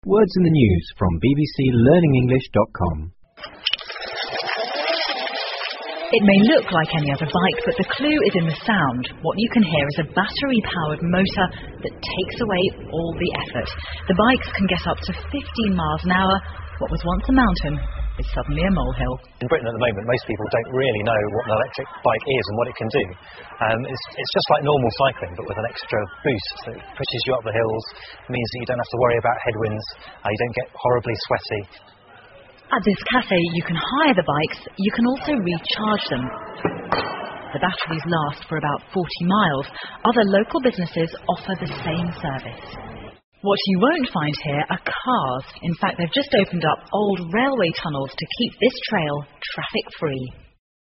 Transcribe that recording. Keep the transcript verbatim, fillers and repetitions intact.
Words in the news from b b c learning english dot com. It may look like any other bike, but the clue is in the sound. What you can hear is a battery-powered motor that takes away all the effort. The bikes can get up to fifteen miles an hour. What was once a mountain is suddenly a molehill. In Britain at the moment, most people don't really know what an electric bike is and what it can do. Um, it's, it's just like normal cycling, but with an extra boost. So it pushes you up the hills, means that you don't have to worry about headwinds, uh, you don't get horribly sweaty. At this cafe, you can hire the bikes. You can also recharge them. The batteries last for about forty miles. Other local businesses offer the same service. What you won't find here are cars. In fact, they've just opened up old railway tunnels to keep this trail traffic-free.